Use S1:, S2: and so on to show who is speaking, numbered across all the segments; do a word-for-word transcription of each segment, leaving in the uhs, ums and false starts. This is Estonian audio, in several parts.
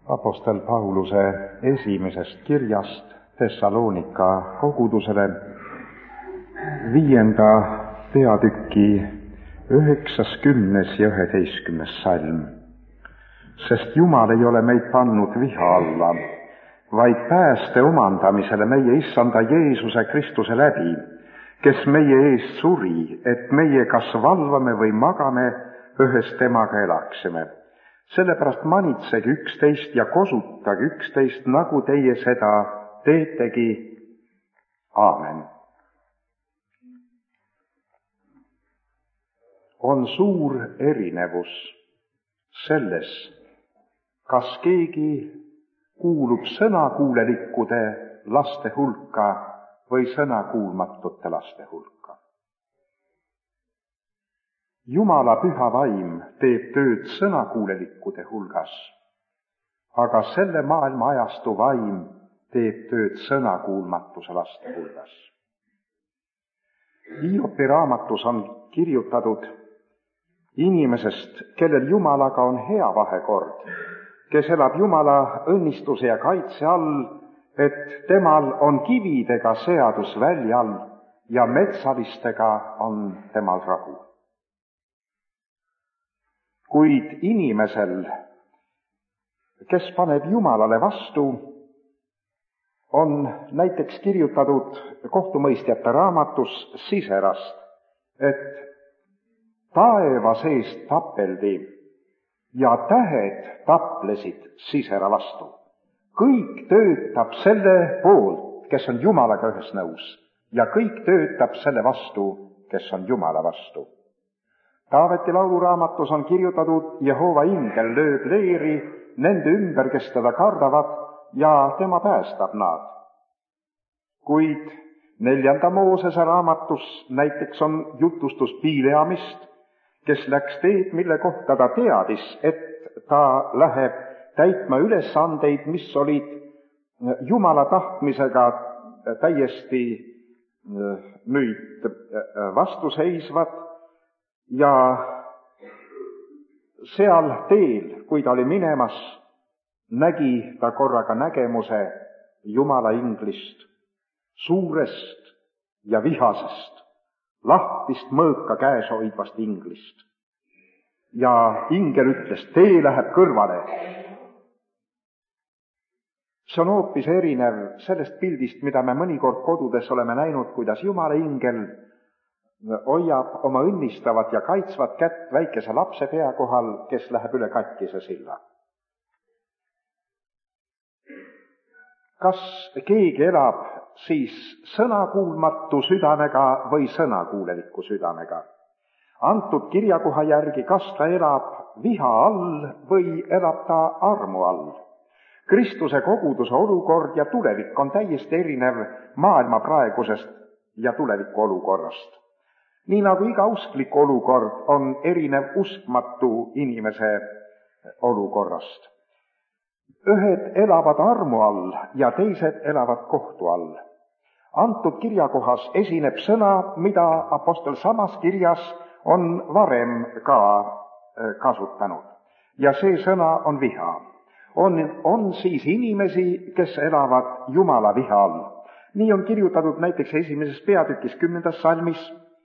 S1: Apostel Pauluse esimesest kirjast Thessalonika kogudusele, viienda peatüki üheksakümnes ja üheteistkümnes salm. Sest Jumal ei ole meid pannud viha alla, vaid pääste omandamisele meie issanda Jeesuse Kristuse läbi, kes meie eest suri, et meie kas valvame või magame, ühes temaga elaksime. Sellepärast manitsege üksteist ja kosutage üksteist, nagu teie seda teetegi. Aamen. On suur erinevus selles, kas keegi kuulub sõnakuulelikkude laste hulka või sõnakuulmatute laste hulka. Jumala püha vaim teeb tööd sõnakuulelikkude hulgas, aga selle maailma ajastu vaim teeb tööd sõnakuulmatuse laste hulgas. Hiopi raamatus on kirjutatud inimesest, kellel Jumalaga on hea vahekord, kes elab Jumala õnnistuse ja kaitse all, et temal on kividega seadus välja all ja metsalistega on temal rahu. Kuid inimesel, kes paneb Jumalale vastu, on näiteks kirjutatud kohtumõistjate raamatus Siserast, et taeva seest tapeldi ja tähed taplesid Sisera vastu. Kõik töötab selle poolt, kes on Jumalaga ühes nõus, ja kõik töötab selle vastu, kes on Jumala vastu. Taaveti lauluraamatus on kirjutatud, Jehova ingel lööb leeri nende ümber, kes teda kardavad, ja tema päästab nad. Kuid neljanda Moosese raamatus näiteks on jutustus Bileamist, kes läks teed, mille kohta ta teadis, et ta läheb täitma ülesandeid, mis olid Jumala tahtmisega täiesti nüüd vastuseisvad, ja seal teel, kui ta oli minemas, nägi ta korraga nägemuse Jumala inglist, suurest ja vihasest, lahtist mõõka käes hoidvast inglist. Ja ingel ütles, tee läheb kõrvale. See on hoopis erinev sellest pildist, mida me mõnikord kodudes oleme näinud, kuidas Jumala ingel hoiab oma õnnistavat ja kaitsvat kätt väikese lapse pea kohal, kes läheb üle katkise silla. Kas keegi elab siis sõnakuulmatu südamega või sõnakuuleliku südamega? Antud kirjakoha järgi, kas ta elab viha all või elab ta armu all? Kristuse koguduse olukord ja tulevik on täiesti erinev maailma praegusest ja tuleviku olukorrast. Nii nagu iga usklik olukord on erinev uskmatu inimese olukorrast. Ühed elavad armu all ja teised elavad kohtu all. Antud kirjakohas esineb sõna, mida apostel samas kirjas on varem ka kasutanud. Ja see sõna on viha. On, on siis inimesi, kes elavad Jumala viha all. Nii on kirjutatud näiteks esimeses peatükis kümnendas salmis,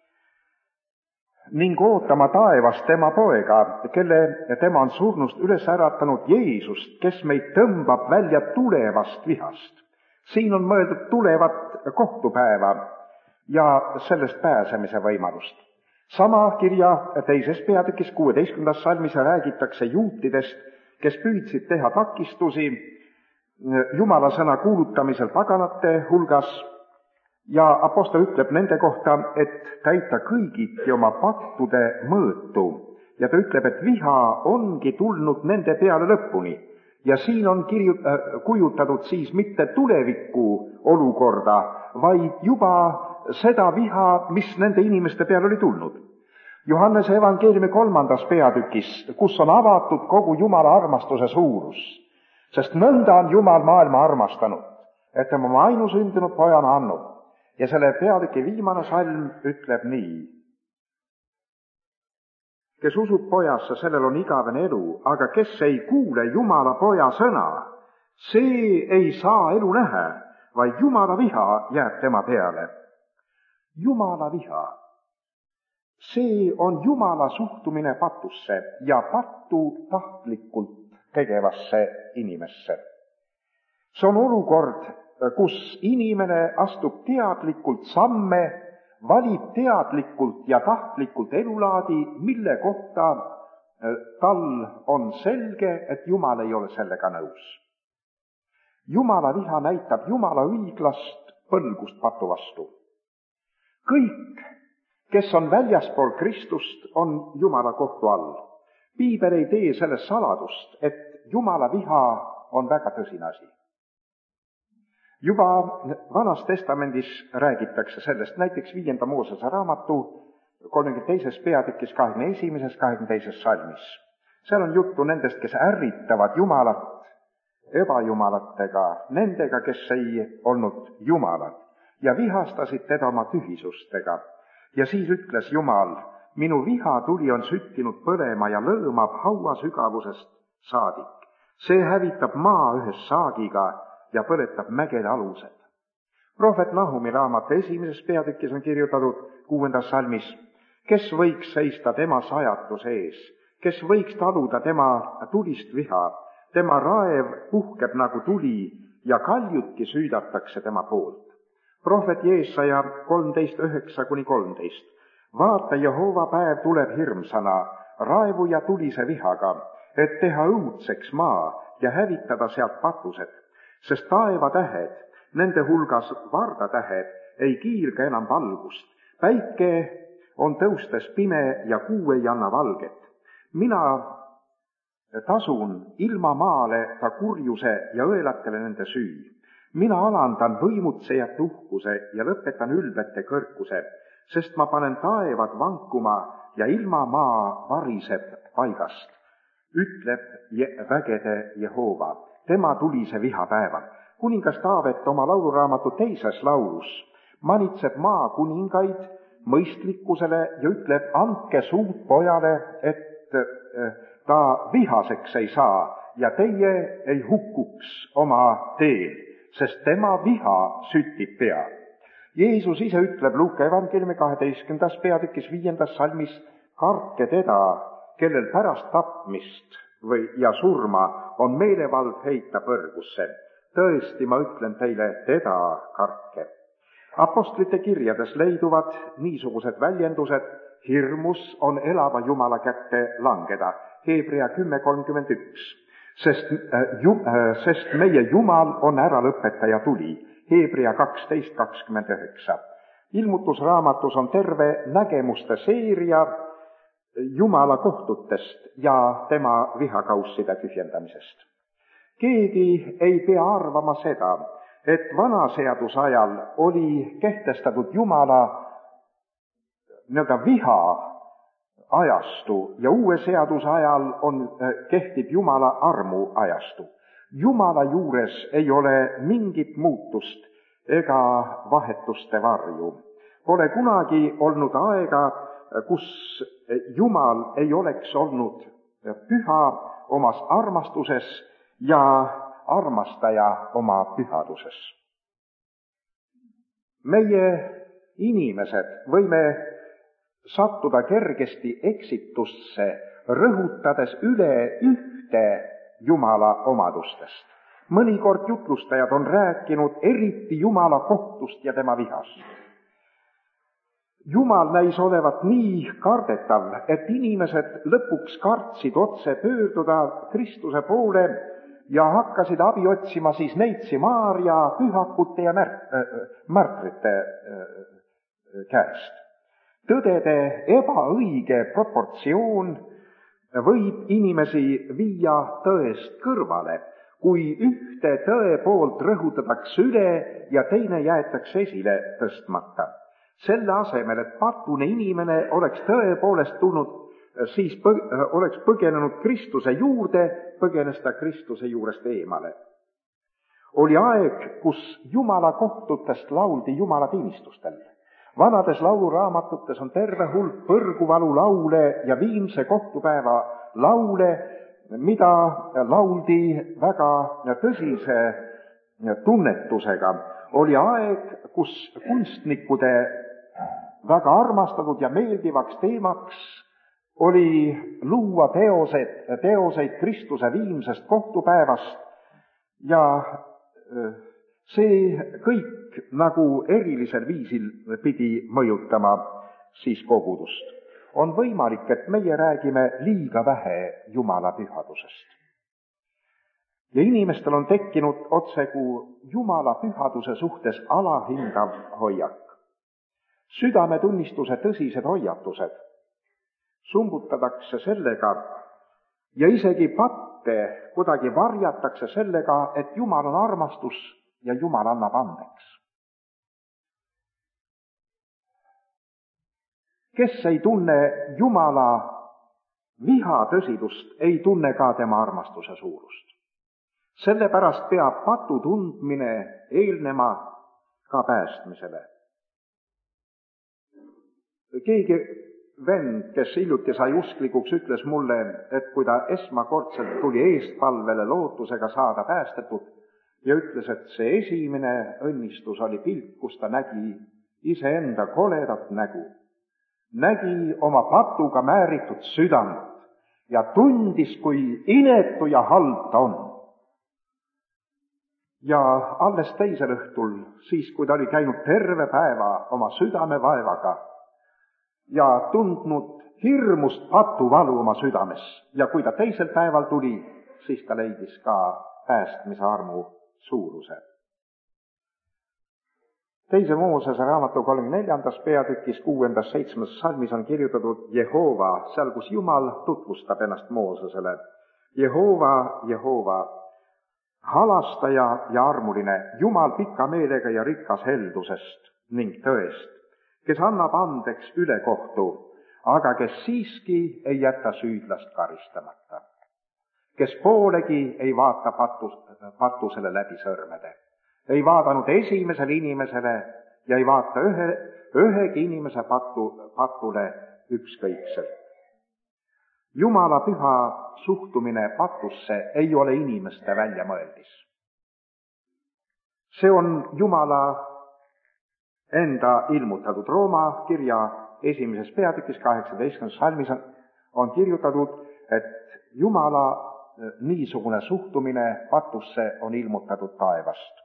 S1: ning ootama taevast tema poega, kelle tema on surnust üles äratanud, Jeesust, kes meid tõmbab välja tulevast vihast. Siin on mõeldud tulevat kohtupäeva ja sellest pääsemise võimalust. Sama kirja teises peatükis kuueteistkümnendas salmis räägitakse juutidest, kes püüdsid teha takistusi Jumala sõna kuulutamisel paganate hulgas. Ja apostel ütleb nende kohta, et täita kõigiti oma pattude mõõtu. Ja ta ütleb, et viha ongi tulnud nende peale lõpuni. Ja siin on kirju, äh, kujutatud siis mitte tuleviku olukorda, vaid juba seda viha, mis nende inimeste peale oli tulnud. Johannese evangeeliumi kolmandas peatükis, kus on avatud kogu Jumala armastuse suurus. Sest nõnda on Jumal maailma armastanud, et tema oma ainusündinud pojana annub. Ja selle peatüki viimane salm ütleb nii. kes usub pojasse, sellel on igavene elu, aga kes ei kuule Jumala poja sõna, see ei saa elu näha, vaid Jumala viha jääb tema peale. Jumala viha. See on Jumala suhtumine patusse ja pattu tahtlikult tegevasse inimesse. See on olukord, kus inimene astub teadlikult samme, valib teadlikult ja tahtlikult elulaadi, mille kohta tal on selge, et Jumal ei ole sellega nõus. Jumala viha näitab Jumala õiglast põlgust patu vastu. Kõik, kes on väljaspool Kristust, on Jumala kohtu all. Piibel ei tee sellest saladust, et Jumala viha on väga tõsine asi. Juba Vanas Testamendis räägitakse sellest, näiteks viienda Moosese raamatu kolmekümne teises peatükis kahekümne esimeses, kahekümne teises salmis. Seal on juttu nendest, kes ärritavad Jumalat ebajumalatega, nendega, kes ei olnud Jumalad ja vihastasid teda oma tühisustega. Ja siis ütles Jumal, minu viha tuli on süttinud põlema ja lõõmab haua sügavusest saadik. See hävitab maa ühes saagiga ja põletab mägede alused. Prohvet Nahumi raamatu esimeses peatükis on kirjutatud kuuendas salmis, kes võiks seista tema sajatuse ees, kes võiks taluda tema tulist viha, tema raev puhkeb nagu tuli ja kaljutki süüdatakse tema poolt. Prohvet Jeesaja kolmteist üheksa kuni kolmteist. Vaata, Jehova päev tuleb hirmsana, raevu ja tulise vihaga, et teha õudseks maa ja hävitada sealt patused, sest taevatähed, nende hulgas vardatähed, ei kiirga enam valgust. Päike on tõustes pime ja kuu ei anna valget. Mina tasun ilma maale ta kurjuse ja õelatele nende süü. Mina alandan võimutsejate uhkuse ja lõpetan ülbete kõrkuse, sest ma panen taevad vankuma ja ilma maa variseb paigast, ütleb vägede Jehova, tema tulise viha päeval. Kuningas Taavet oma lauluraamatu teises laulus manitseb maa kuningaid mõistlikkusele ja ütleb, andke suud pojale, et ta vihaseks ei saa ja teie ei hukkuks oma teel, sest tema viha süttib pea. Jeesus ise ütleb Luuka evankeliumi kaheteistkümnendas peatükis viiendas salmis, kartke teda, kellel pärast tapmist või ja surma on meelevald heita põrgusse. Tõesti, ma ütlen teile, teda kartke. Apostlite kirjades leiduvad niisugused väljendused, hirmus on elava Jumala kätte langeda. Hebrea kümme kolmkümmend üks. Sest, äh, ju, äh, sest meie Jumal on äralõpetaja tuli. Hebrea kaksteist kakskümmend üheksa. Ilmutusraamatus on terve nägemuste seeria Jumala kohtutest ja tema vihakausside tühjendamisest. Keegi ei pea arvama seda, et vana seaduse ajal oli kehtestatud Jumala nii-öelda viha ajastu ja uue seaduse ajal on, kehtib Jumala armu ajastu. Jumala juures ei ole mingit muutust ega vahetuste varju. Pole kunagi olnud aega, kus Jumal ei oleks olnud püha omas armastuses ja armastaja oma pühaduses. Meie inimesed võime sattuda kergesti eksitusse, rõhutades üle ühte Jumala omadustest. Mõnikord jutlustajad on rääkinud eriti Jumala kohtust ja tema vihast. Jumal näis olevat nii kardetav, et inimesed lõpuks kartsid otse pöörduda Kristuse poole ja hakkasid abi otsima siis neitsi Maarja, pühakute ja märt, äh, märtrite äh, käest. Tõdede ebaõige proportsioon võib inimesi viia tõest kõrvale, kui ühte tõe poolt rõhutatakse üle ja teine jäetakse esile tõstmata. Selle asemel, et patune inimene oleks tõepoolest tulnud, siis põg, oleks põgenenud Kristuse juurde, põgenes ta Kristuse juurest eemale. Oli aeg, kus Jumala kohtutest lauldi Jumala teenistustel. vanades lauluraamatutes on terve hulk põrguvalu laule ja viimse kohtupäeva laule, mida lauldi väga tõsise tunnetusega. Oli aeg, kus kunstnikude väga armastatud ja meeldivaks teemaks oli luua teosed, teoseid Kristuse viimsest kohtupäevast ja see kõik nagu erilisel viisil pidi mõjutama siis kogudust. On võimalik, et meie räägime liiga vähe Jumala pühadusest. Ja inimestel on tekkinud otsegu Jumala pühaduse suhtes alahindav hoiak. Südametunnistuse tõsised hoiatused sumbutatakse sellega ja isegi patte kuidagi varjatakse sellega, et Jumal on armastus ja Jumal annab andeks. Kes ei tunne Jumala viha tõsidust, ei tunne ka tema armastuse suurust. Sellepärast peab patu tundmine eelnema ka päästmisele. Keegi vend, kes hiljuti sai usklikuks, ütles mulle, et kui ta esmakordselt tuli eestpalvele lootusega saada päästetud ja ütles, et see esimene õnnistus oli pilt, kus ta nägi iseenda koledat nägu, nägi oma patuga määritud südant ja tundis, kui inetu ja halb ta on. Ja alles teisel õhtul, siis kui ta oli käinud terve päeva oma südamevaevaga ja tundnud hirmust patuvalu oma südames, ja kui ta teisel päeval tuli, siis ta leidis ka päästmise armu suuruse. Teise Moosese raamatu kolmekümne neljandas peatükis kuuendas seitsmendas salmis on kirjutatud Jehova, seal kus Jumal tutvustab ennast Moosesele. Jehova, Jehova, halastaja ja armuline, Jumal pika meelega ja rikas heldusest ning tõest, kes annab andeks ülekohtu, aga kes siiski ei jäta süüdlast karistamata. Kes poolegi ei vaata patus, patusele läbi sõrmede. Ei vaadanud esimesele inimesele ja ei vaata ühe, ühegi inimese patu, patule ükskõikselt. Jumala püha suhtumine patusse ei ole inimeste väljamõeldis. See on Jumala enda ilmutatud. Rooma kirja esimeses peatükis kaheksateistkümnendas salmis on kirjutatud, et Jumala niisugune suhtumine patusse on ilmutatud taevast.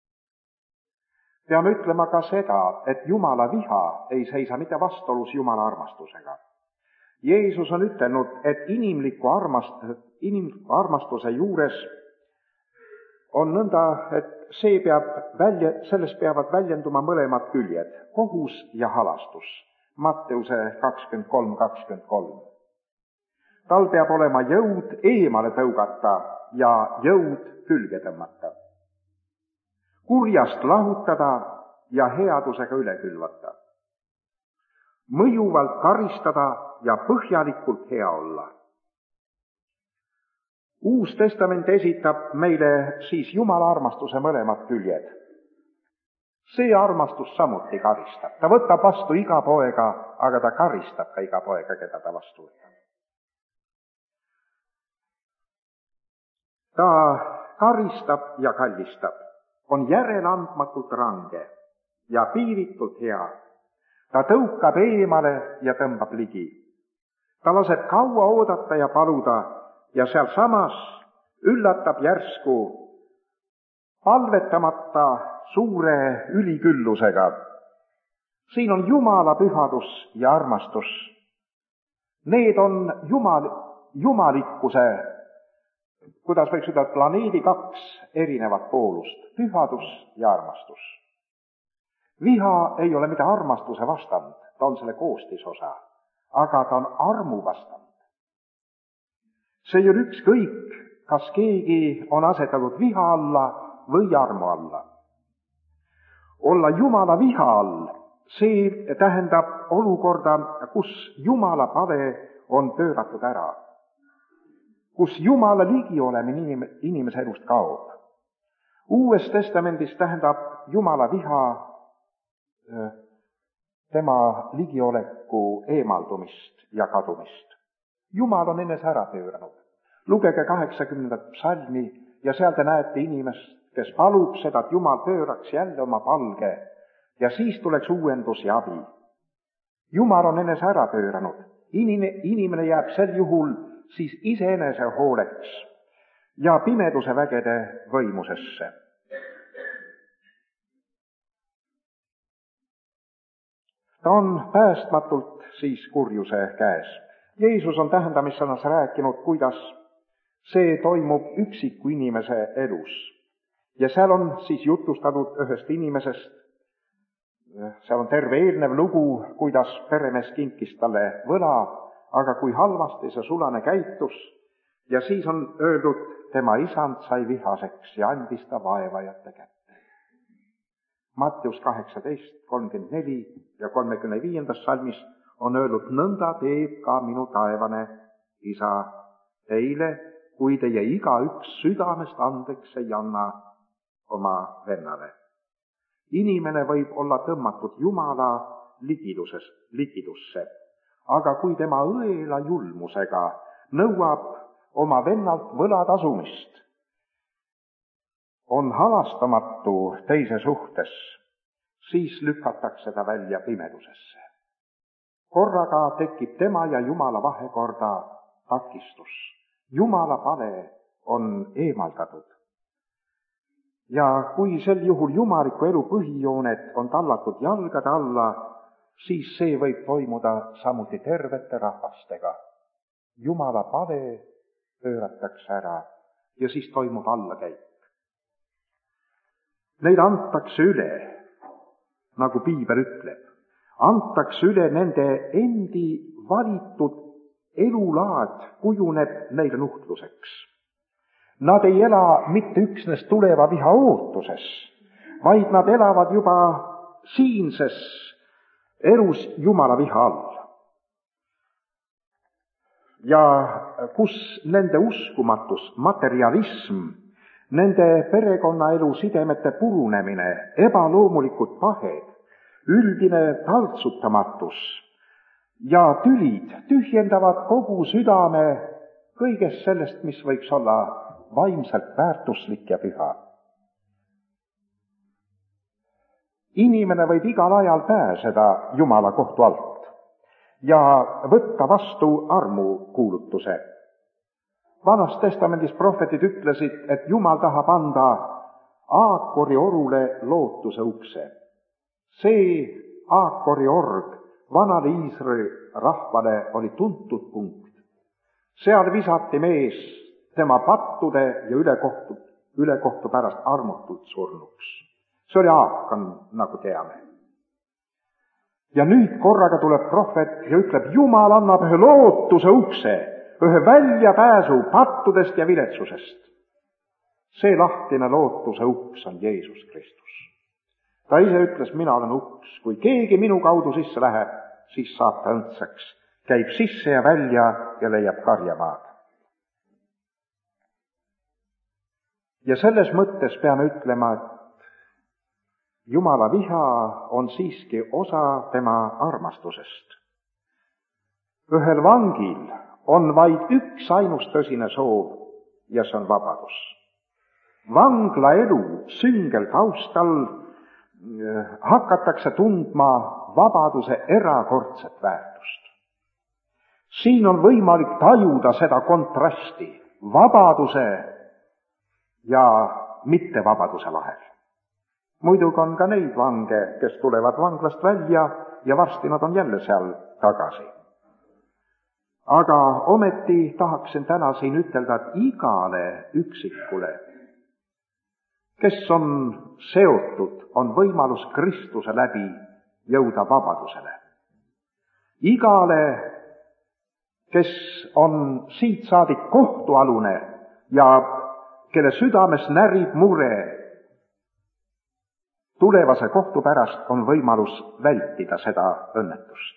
S1: Peame ütlema ka seda, et Jumala viha ei seisa mitte vastuolus Jumala armastusega. Jeesus on ütelnud, et inimliku armast, inimliku armastuse juures on nõnda, et see peab välja, selles peavad väljenduma mõlemad küljed, kohus ja halastus. Matteuse kakskümmend kolm kakskümmend kolm. Tal peab olema jõud eemale tõugata ja jõud külge tõmmata. Kurjast lahutada ja headusega üle külvata. Mõjuvalt karistada ja põhjalikult hea olla. Uus testament esitab meile siis Jumala armastuse mõlemad küljed. See armastus samuti karistab. Ta võtab vastu iga poega, aga ta karistab ka iga poega, keda ta vastu võtab. Ta karistab ja kallistab, on järeleandmatult range ja piiritult hea. Ta tõukab eemale ja tõmbab ligi. Ta laseb kaua oodata ja paluda ja seal samas üllatab järsku palvetamata suure üliküllusega. Siin on Jumala pühadus ja armastus. Need on Jumal, jumalikkuse, kuidas võiks ütelda, planeedi kaks erinevat poolust, pühadus ja armastus. Viha ei ole mitte armastuse vastand, ta on selle koostisosa, aga ta on armu vastand. See ei ole ükskõik, kas keegi on asetatud viha alla või armu alla. Olla Jumala viha all, see tähendab olukorda, kus Jumala pale on pööratud ära, kus Jumala ligiolemine inimese elust kaob. Uues testamendis tähendab Jumala viha tema ligioleku eemaldumist ja kadumist. Jumal on enese ära pööranud. Lugege kaheksakümnendat psalmi ja seal te näete inimest, kes palub seda, et Jumal pööraks jälle oma palge ja siis tuleks uuendus ja abi. Jumal on enese ära pööranud. Inimene, inimene jääb sel juhul siis iseenese hooleks ja pimeduse vägede võimusesse. Ta on päästmatult siis kurjuse käes. Jeesus on tähendamissõnas rääkinud, kuidas see toimub üksiku inimese elus. Ja seal on siis jutustatud ühest inimesest, seal on terve eelnev lugu, kuidas peremees kinkis talle võla, aga kui halvasti see sulane käitus, ja siis on öeldud, tema isand sai vihaseks ja andis ta vaevajate kätte. Matteus kaheksateist, kolmkümmend neli ja kolmekümne viiendas salmis on öeldud, nõnda teeb ka minu taevane isa teile, kui teie igaüks südamest andeks ei anna oma vennale. Inimene võib olla tõmmatud Jumala ligiduses, ligidusse, aga kui tema õela julmusega nõuab oma vennalt võla tasumist, on halastamatu teise suhtes, siis lükatakse ta välja pimedusesse. Korraga tekib tema ja Jumala vahekorda takistus. Jumala pale on eemaldatud. Ja kui sel juhul jumaliku elu põhijooned on tallatud jalgade alla, siis see võib toimuda samuti tervete rahvastega. Jumala pale pööratakse ära ja siis toimub allakäik. Neid antakse üle, nagu piibel ütleb, antakse üle nende endi valitud elulaad kujuneb neile nuhtluseks. Nad ei ela mitte üksnes tuleva viha ootuses, vaid nad elavad juba siinses elus Jumala viha all. Ja kus nende uskumatus, materialism, nende perekonnaelu sidemete purunemine, ebaloomulikud pahed, üldine taltsutamatus ja tülid tühjendavad kogu südame kõigest sellest, mis võiks olla vaimselt väärtuslik ja püha. Inimene võib igal ajal pääseda Jumala kohtu alt ja võtta vastu armukuulutuse. Vanas testamendis prohvetid ütlesid, et Jumal tahab anda Aakori orule lootuse ukse. See Aakori org vanale Iisraeli rahvale oli tuntud punkt. Seal visati mees tema pattude ja ülekohtu, ülekohtu pärast armutult surnuks. See oli Aakan, nagu teame. Ja nüüd korraga tuleb prohvet ja ütleb, Jumal annab ühe lootuse ukse, ühe väljapääsu pattudest ja viletsusest. See lahtine lootuse uks on Jeesus Kristus. Ta ise ütles, mina olen uks, kui keegi minu kaudu sisse läheb, siis saab ta õndsaks, käib sisse ja välja ja leiab karjamaad. Ja selles mõttes peame ütlema, et Jumala viha on siiski osa tema armastusest. Ühel vangil on vaid üks ainus tõsine soov ja see on vabadus. Vangla elu süngel taustal hakatakse tundma vabaduse erakordset väärtust. Siin on võimalik tajuda seda kontrasti vabaduse ja mittevabaduse vahel. Muidugi on ka neid vange, kes tulevad vanglast välja ja varsti nad on jälle seal tagasi. Aga ometi tahaksin täna siin ütelda, et igale üksikule, kes on seotud, on võimalus Kristuse läbi jõuda vabadusele. Igale, kes on siit saadik kohtualune ja kelle südames närib mure tulevase kohtu pärast, on võimalus vältida seda õnnetust.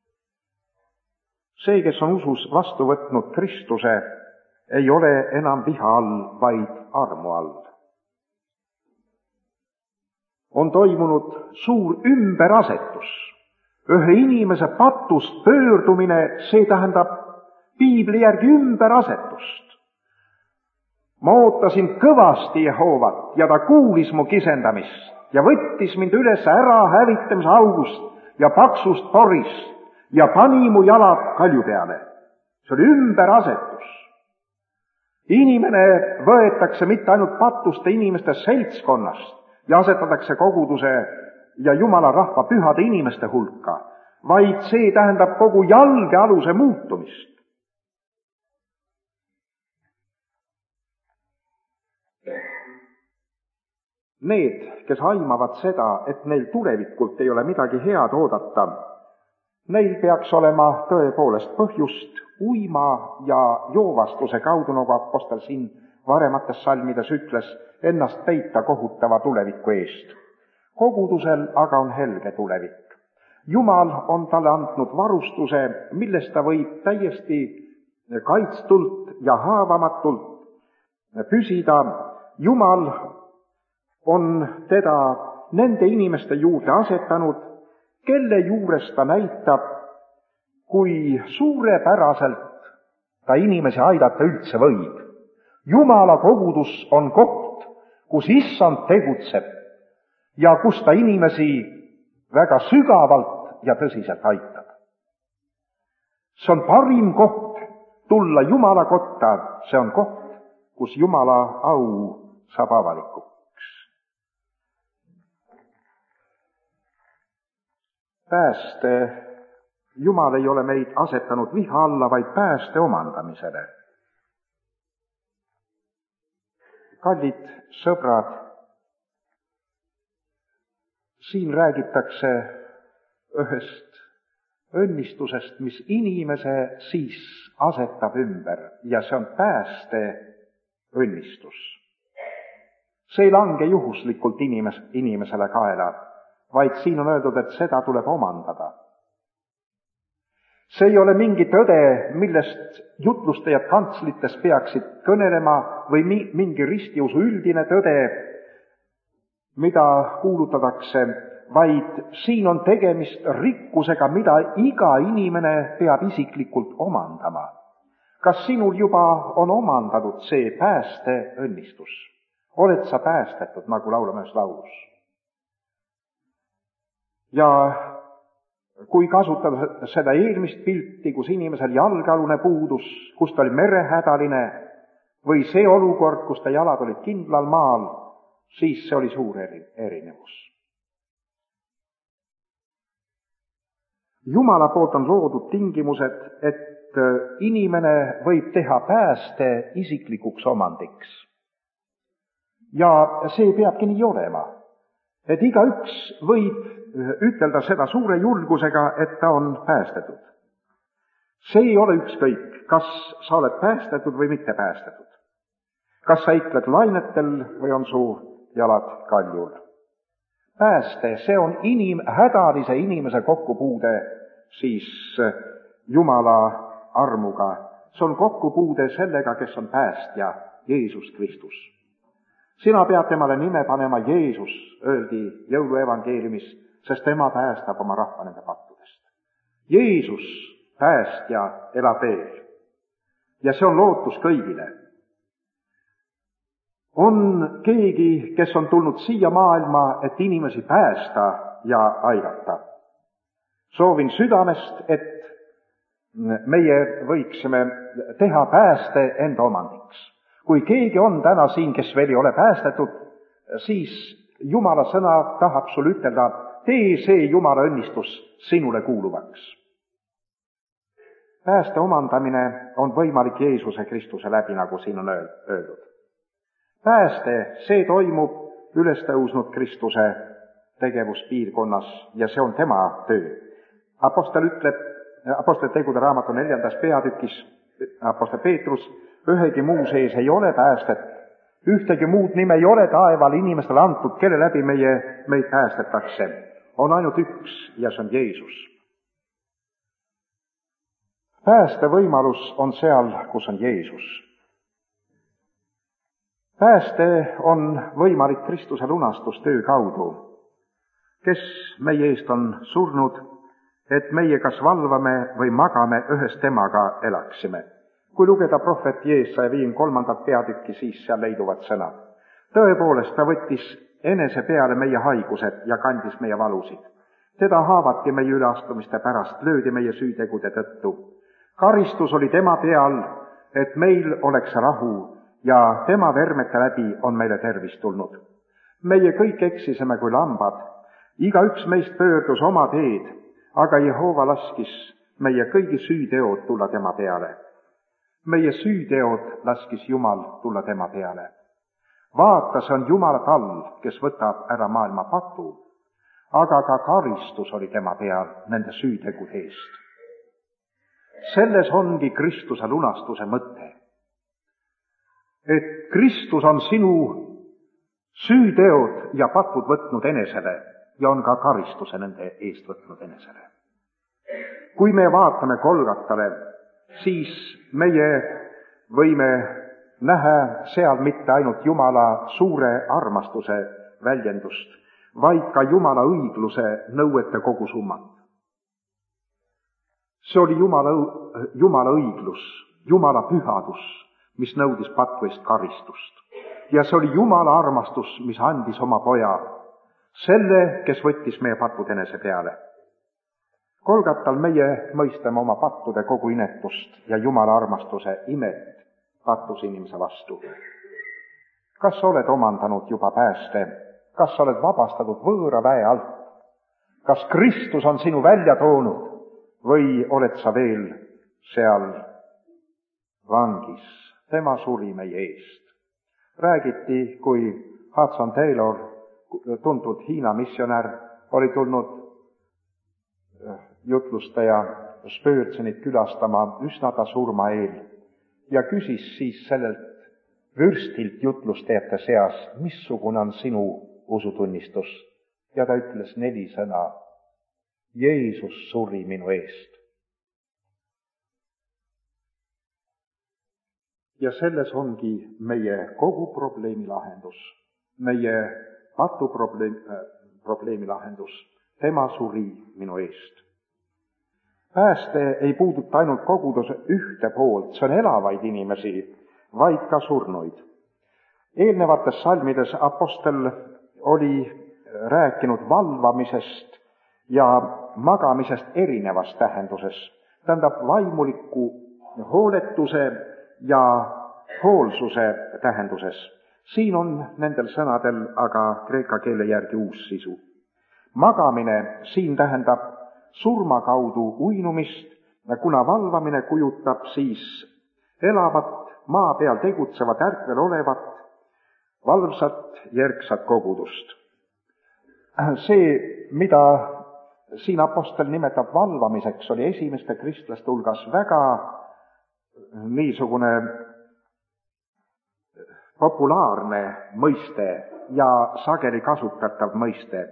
S1: See, kes on usus vastu võtnud Kristuse, ei ole enam viha all, vaid armu all. On toimunud suur ümberasetus. ühe inimese patust pöördumine, see tähendab piibli järgi ümberasetust. Ma ootasin kõvasti Jehoovat ja ta kuulis mu kisendamist ja võttis mind üles ära hävitamise august ja paksust porist ja pani mu jalad kalju peale. See oli ümberasetus. Inimene võetakse mitte ainult patuste inimeste seltskonnast ja asetatakse koguduse ja Jumala rahva pühade inimeste hulka, vaid see tähendab kogu jalgealuse muutumist. Need, kes aimavad seda, et neil tulevikult ei ole midagi head oodata, neil peaks olema tõepoolest põhjust uima ja joovastuse kaudu, nagu apostel siin varemates salmides ütles, ennast peita kohutava tuleviku eest. Kogudusel aga on helge tulevik. Jumal on talle andnud varustuse, millest ta võib täiesti kaitstult ja haavamatult püsida. Jumal on teda nende inimeste juurde asetanud, kelle juures ta näitab, kui suurepäraselt ta inimesi aidata üldse võib. Jumala kogudus on koht, kus issand tegutseb ja kus ta inimesi väga sügavalt ja tõsiselt aitab. See on parim koht tulla Jumala kotta, see on koht, kus Jumala au saab avalikuks. Pääste, Jumal ei ole meid asetanud viha alla, vaid pääste omandamisele. Kallid sõbrad, siin räägitakse ühest õnnistusest, mis inimese siis asetab ümber ja see on pääste õnnistus. See ei lange juhuslikult inimes, inimesele kaela, vaid siin on öeldud, et seda tuleb omandada. See ei ole mingi tõde, millest jutlustajad kantslites peaksid kõnelema või mingi ristiusu üldine tõde, mida kuulutatakse, vaid siin on tegemist rikkusega, mida iga inimene peab isiklikult omandama. Kas sinul juba on omandatud see pääste õnnistus? Oled sa päästetud, nagu laulame ühes laulus? Ja kui kasutada seda eelmist pilti, kus inimesel jalgealune puudus, kus ta oli merehädaline, või see olukord, kus ta jalad olid kindlal maal, siis see oli suur erinevus. Jumala poolt on loodud tingimused, et inimene võib teha pääste isiklikuks omandiks. Ja see peabki nii olema, et igaüks võib ütelda seda suure julgusega, et ta on päästetud. See ei ole ükskõik, kas sa oled päästetud või mitte päästetud. Kas sa ikled lainetel või on su jalad kaljul. Pääste, see on inim, hädalise inimese kokkupuude siis Jumala armuga. See on kokkupuude sellega, kes on päästja, Jeesus Kristus. Sina pead temale nime panema Jeesus, öeldi jõuluevangeeliumis, sest tema päästab oma rahva nende pattudest. Jeesus, päästja, elab veel. Ja see on lootus kõigile. On keegi, kes on tulnud siia maailma, et inimesi päästa ja aidata. Soovin südamest, et meie võiksime teha pääste enda omandiks. Kui keegi on täna siin, kes veel ei ole päästetud, siis Jumala sõna tahab sul ütelda, tee see Jumala õnnistus sinule kuuluvaks. Pääste omandamine on võimalik Jeesuse Kristuse läbi, nagu siin on öeldud. Pääste, see toimub ülestõusnud Kristuse tegevuspiirkonnas ja see on tema töö. Apostel ütleb, Apostel tegude raamatu neljandas peatükis, Apostel Peetrus, ühegi muu sees ei ole päästet, ühtegi muud nime ei ole taeval inimestele antud, kelle läbi meie, meid päästetakse. On ainult üks ja see on Jeesus. Pääste võimalus on seal, kus on Jeesus. Pääste on võimalik Kristuse lunastustöö kaudu, kes meie eest on surnud et meie kas valvame või magame, ühes temaga elaksime. Kui lugeda prohvet Jeesaja viiekümne kolmandat peatükki, siis seal leiduvad sõnad. Tõepoolest, ta võttis enese peale meie haigused ja kandis meie valusid. Teda haavati meie üleastumiste pärast, löödi meie süütegude tõttu. Karistus oli tema peal, et meil oleks rahu ja tema vermete läbi on meile tervis tulnud. Meie kõik eksisime kui lambad, igaüks meist pöördus oma teed, aga Jehova laskis meie kõigi süüteod tulla tema peale. Meie süüteod laskis Jumal tulla tema peale. Vaata, see on Jumala tall, kes võtab ära maailma patu, aga ka karistus oli tema peal nende süütegude eest. Selles ongi Kristuse lunastuse mõte. Et Kristus on sinu süüteod ja patud võtnud enesele ja on ka karistuse nende eest võtnud enesele. Kui me vaatame Golgatale, siis meie võime näha seal mitte ainult Jumala suure armastuse väljendust, vaid ka Jumala õigluse nõuete kogusummat. See oli Jumala, Jumala õiglus, Jumala pühadus, mis nõudis patu eest karistust. Ja see oli Jumala armastus, mis andis oma poja, selle, kes võttis meie patud enese peale. Golgatal meie mõistame oma pattude kogu inetust ja Jumala armastuse imet pattus inimese vastu. Kas sa oled omandanud juba pääste? Kas sa oled vabastatud võõra väe alt? Kas Kristus on sinu välja toonud või oled sa veel seal vangis? Tema suri meie eest. Räägiti, kui Hudson Taylor, tuntud Hiina missionär, oli tulnud jutlustaja Spurgeonit külastama üsna ta surma eel ja küsis siis sellelt vürstilt jutlustajate seas, missugune on sinu usutunnistus. Ja ta ütles neli sõna. Jeesus suri minu eest. Ja selles ongi meie kogu probleemi lahendus, meie patu probleem, äh, probleemi lahendus. Tema suri minu eest. Pääste ei puuduta ainult koguduse ühte poolt, see on elavaid inimesi, vaid ka surnuid. Eelnevates salmides apostel oli rääkinud valvamisest ja magamisest erinevas tähenduses. Tähendab vaimuliku hooletuse ja hoolsuse tähenduses. Siin on nendel sõnadel aga kreeka keele järgi uus sisu. Magamine siin tähendab surma kaudu uinumist, kuna valvamine kujutab siis elavat, maa peal tegutsevat, ärkvel olevat, valvsat, järgsat kogudust. See, mida siin apostel nimetab valvamiseks, oli esimeste kristlaste hulgas väga niisugune populaarne mõiste ja sageli kasutatav mõiste.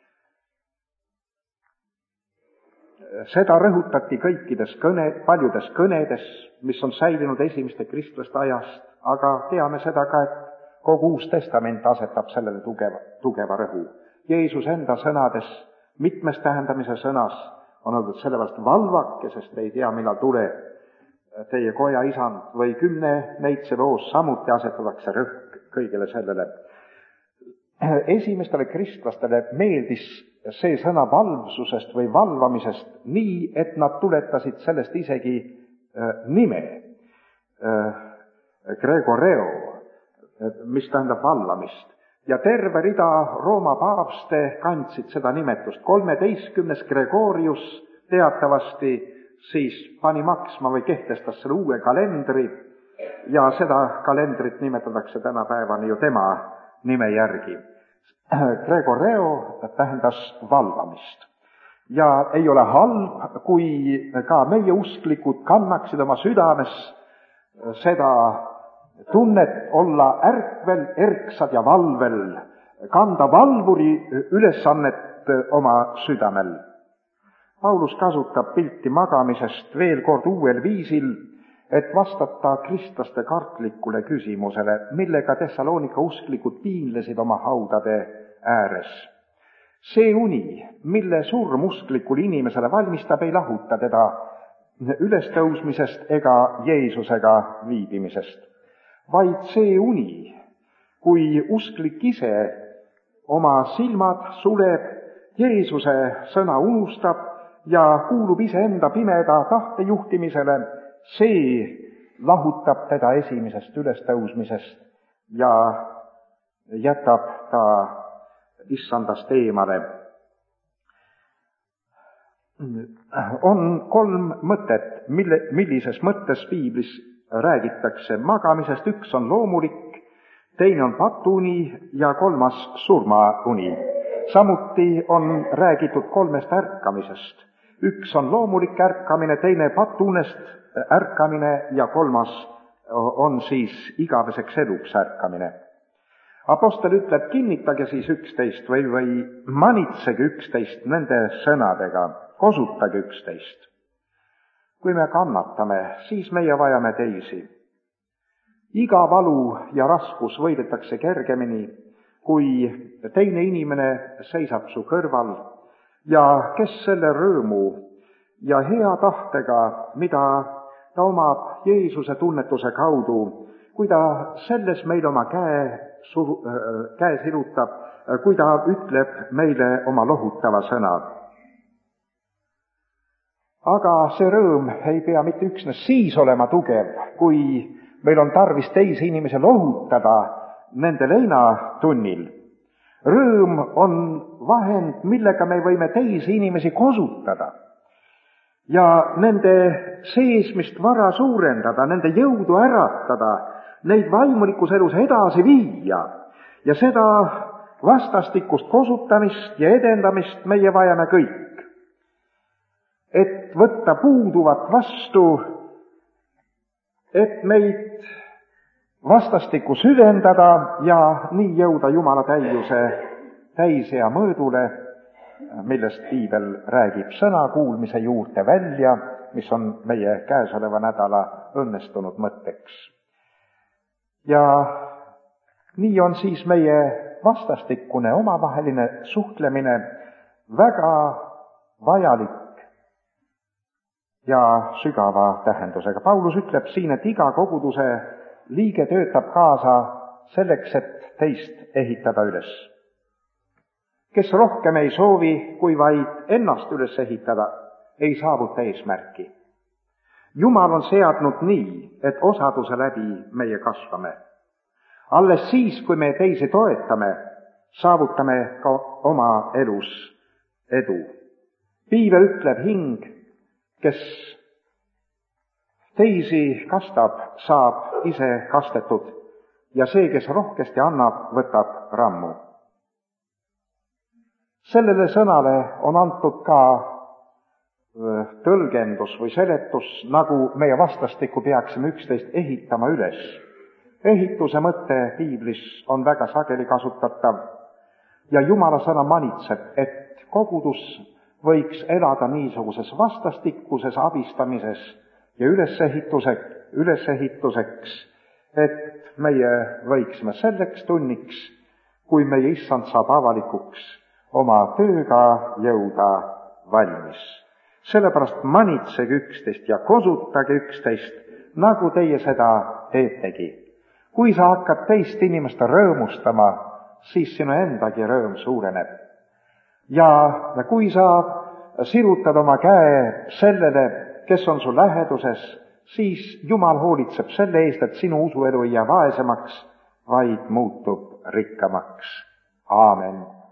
S1: Seda rõhutati kõikides kõne, paljudes kõnedes, mis on säilinud esimeste kristlaste ajast, aga teame seda ka, et kogu Uus Testament asetab sellele tugeva, tugeva rõhu. Jeesus enda sõnades, mitmes tähendamise sõnas on öeldud sellepärast valvake, sest ei tea, millal tuleb teie koja isand või kümne neitse loos samuti asetatakse rõhk kõigele sellele. Esimestele kristlastele meeldis see sõna valvsusest või valvamisest nii, et nad tuletasid sellest isegi nime, Gregoreo, mis tähendab valvamist. Ja terve rida Rooma paavste kandsid seda nimetust. kolmeteistkümnes Gregorius teatavasti siis pani maksma või kehtestas selle uue kalendri ja seda kalendrit nimetatakse tänapäevani ju tema nime järgi. Gregoreo tähendas valvamist. Ja ei ole halb, kui ka meie usklikud kannaksid oma südames seda tunnet olla ärkvel, erksad ja valvel, kanda valvuri ülesannet oma südamel. Paulus kasutab pilti magamisest veel kord uuel viisil, et vastata kristlaste kartlikule küsimusele, millega Thessaloonika usklikud piinlesid oma haudade ääres. see uni, mille surm usklikul inimesele valmistab, ei lahuta teda ülestõusmisest ega Jeesusega viibimisest, vaid see uni, kui usklik ise oma silmad suleb, Jeesuse sõna unustab ja kuulub iseenda pimeda tahte juhtimisele, see lahutab teda esimesest ülestõusmisest ja jätab ta issandast eemale. On kolm mõtet, mille, millises mõttes piiblis räägitakse magamisest. Üks on loomulik, teine on patuni ja kolmas surmauni. Samuti on räägitud kolmest ärkamisest. Üks on loomulik ärkamine, teine patunest ärkamine ja kolmas on siis igaveseks eluks ärkamine. Apostel ütleb, kinnitage siis üksteist või, või manitsege üksteist nende sõnadega, kosutage üksteist. Kui me kannatame, siis meie vajame teisi. Iga valu ja raskus võidetakse kergemini, kui teine inimene seisab su kõrval ja kes selle rõõmu ja hea tahtega, mida ta omab Jeesuse tunnetuse kaudu, kui ta selles meil oma käe, su, käe silutab, kui ta ütleb meile oma lohutava sõna. Aga see rõõm ei pea mitte üksnes siis olema tugev, kui meil on tarvis teisi inimesi lohutada nende leinatunnil. Rõõm on vahend, millega me võime teisi inimesi kosutada ja nende seesmist vara suurendada, nende jõudu äratada, neid vaimulikus elus edasi viia ja seda vastastikust kosutamist ja edendamist meie vajame kõik. Et võtta puuduvat vastu, et meid vastastikku süvendada ja nii jõuda Jumala täiuse täise ja mõõdule, millest piibel räägib sõna kuulmise juurde välja, mis on meie käesoleva nädala õnnestunud mõtteks. Ja nii on siis meie vastastikune omavaheline suhtlemine väga vajalik ja sügava tähendusega. Paulus ütleb siin, et iga koguduse liige töötab kaasa selleks, et teist ehitada üles. Kes rohkem ei soovi, kui vaid ennast üles ehitada, ei saavuta eesmärki. Jumal on seadnud nii, et osaduse läbi meie kasvame. Alles siis, kui me teisi toetame, saavutame ka oma elus edu. Piibel ütleb, hing, kes teisi kastab, saab ise kastetud ja see, kes rohkesti annab, võtab rammu. Sellele sõnale on antud ka tõlgendus või seletus, nagu meie vastastikku peaksime üksteist ehitama üles. Ehituse mõte piiblis on väga sageli kasutatav ja Jumala sõna manitseb, et kogudus võiks elada niisuguses vastastikuses abistamises ja ülesehituse, ülesehituseks, et meie võiksime selleks tunniks, kui meie issand saab avalikuks oma tööga jõuda valmis. Sellepärast manitsege üksteist ja kosutage üksteist, nagu teie seda teetegi. Kui sa hakkad teist inimest rõõmustama, siis sinu endagi rõõm suureneb. Ja kui sa sirutad oma käe sellele, kes on su läheduses, siis Jumal hoolitseb selle eest, et sinu usuelu ei jää vaesemaks, vaid muutub rikkamaks. Aamen.